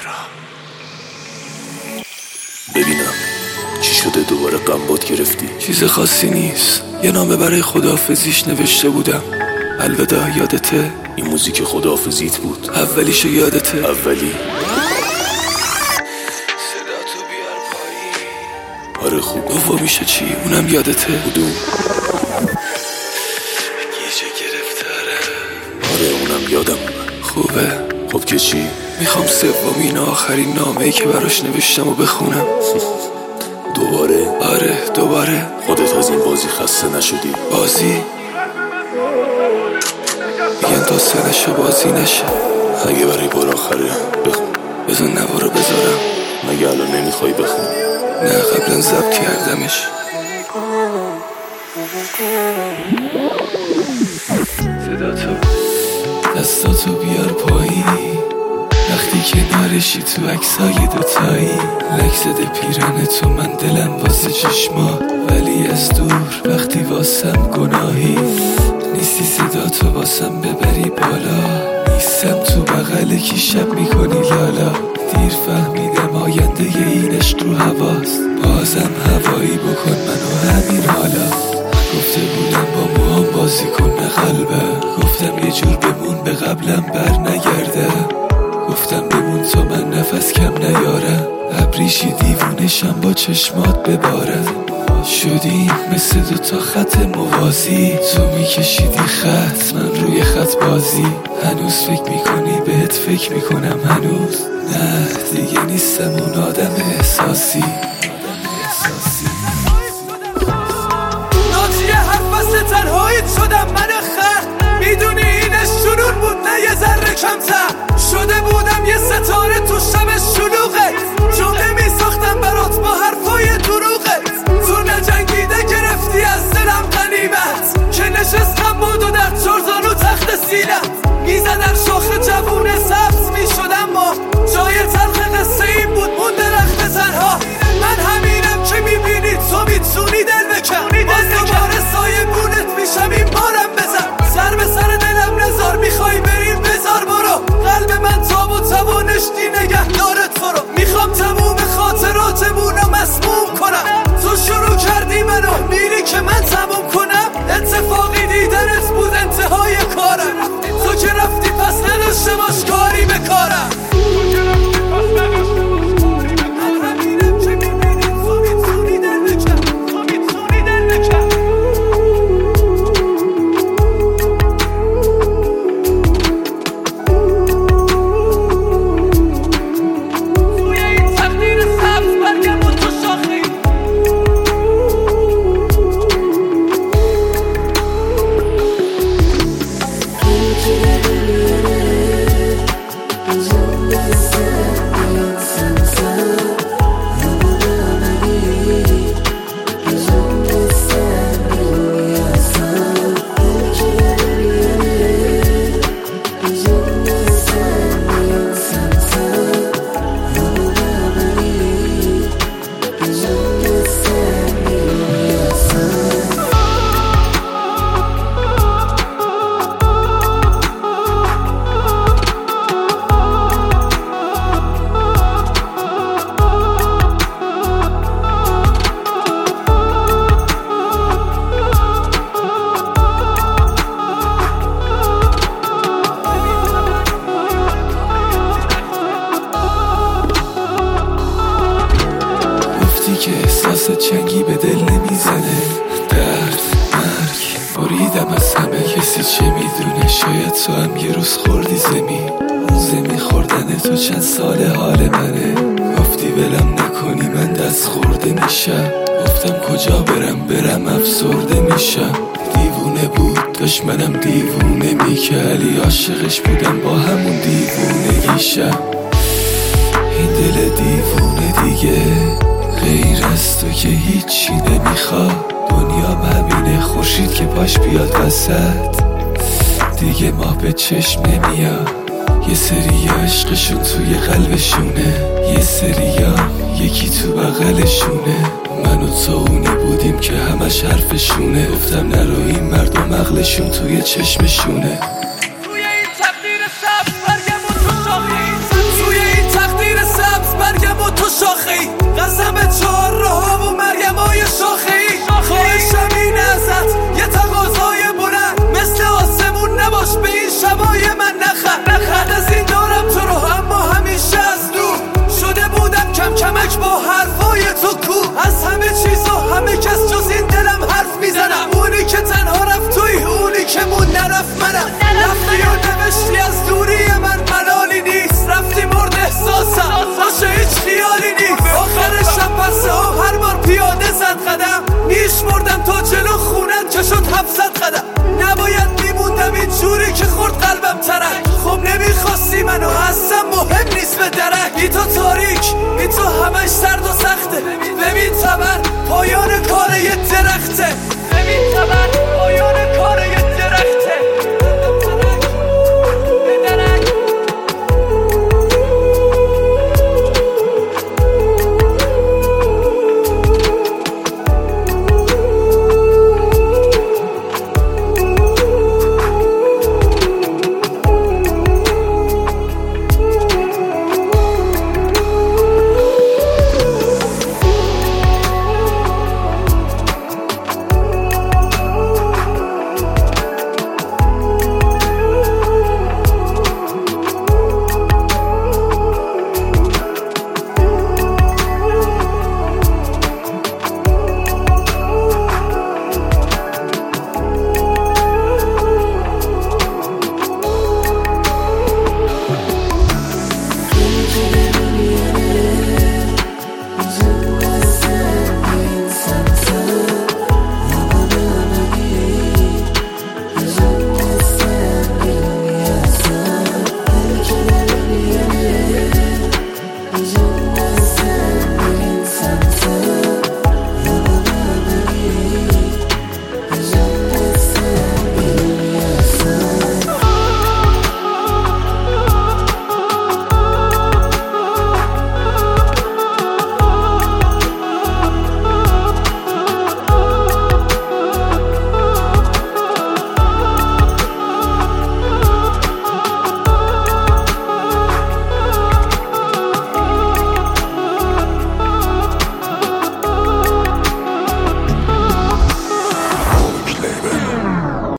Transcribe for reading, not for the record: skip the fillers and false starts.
ببینم چی شده دوباره غمبات گرفتی؟ چیز خاصی نیست، یه نامه برای خداحافظیش نوشته بودم. الوداع، یادته؟ این موزیک خداحافظیت بود؟ اولیشو یادته؟ اولی؟ صداتو بیار پایین. آره خوب. دومیشه چی؟ اونم یادته؟ کدوم؟ گیجه گرفتاره. آره اونم یادم. خوبه. خب که چی؟ میخوام سومین آخرین نامه‌ای که براش نوشتم و بخونم. دوباره؟ آره دوباره. خودت از این بازی خسته نشدی؟ بازی؟ میگن تا سنشو بازی نشه. اگه برای بار آخره بخون. بذار نوارو بذارم. مگه الان نمیخوای بخون؟ نه قبلا ضبط کردمش. صداتو دستاتو بیار پایین، وقتی کنارشی تو عکسای دوتایی. لک زده پیرن تو، من دلم واسه چشما، ولی از دور وقتی واسم گناهی. نیستی صداتو واسم ببری بالا، نیستم تو بغل کی شب میکنی لالا. دیر فهمیدم آینده این عشق رو هواست، بازم هوایی بکن منو همین حالا. گفته بودم با موهام بازی کن نه قلبه، گفتم یه جور بمون به قبلم بر نگرده. گفتم بمون تا من نفس کم نیارم، ابریشی دیوونشم با چشمات ببارم. شدیم مثل دوتا خط موازی، تو میکشیدی خط من روی خط بازی. هنوز فکر میکنی بهت فکر میکنم هنوز، نه دیگه نیستم اون آدم احساسی. ناجیه هر فصل تنهاییت شدم من خر، میدونی اینش جنون بود نه یه ذره کمتر. شده بودم یه ستاره تو شب شلوغت، جمعه میساختم برات با حرفای دروغت. تو نجنگیده گرفتی از دلم غنیمت، که نشستم بود و در چرزانو تخت سینت. میزدن شاخ جوون سبز میشدم ما، جای تلخ قصه این بود مون درخت زنها. من همینم که میبینی تو میتونی دل بکن، باز دوباره سایه بونت میشم این بارم بزن. سر به سر دلم نزار، میخوای بریم بزار برو. قلب من تاب و توانشتی نگه دارت برو. میخوام تموم خاطراتمون رو مسموم کنم، تو شروع کردی منو میری که من تموم کنم. اتفاقی دیدنت بود انتهای کارم، تو که رفتی پس نداشته باش کاری به کارم. که احساس چنگی به دل نمیزنه، درد مرگ بریدم از همه. کسی چه میدونه، شاید تو هم یه روز خوردی زمین خوردن تو چند سال حال منه. گفتی ولم نکنی من دست خورده میشم، گفتم کجا برم افسرده میشم. دیوونه بود داشت منم دیوونه میکردی، عاشقش بودم با همون دیوونگیشم. این دل دیوونه دیگه غیر از تو که هیچی نمیخواد، دنیا همینه خورشید که پاش بیاد وسط دیگه ماه به چشم نمیاد. یه سریا عشقشون توی قلبشونه، یه سریا یکی تو بغلشونه. من و تو اونی بودیم که همش حرفشونه، گفتم نرو این مردم عقلشون توی چشمشونه.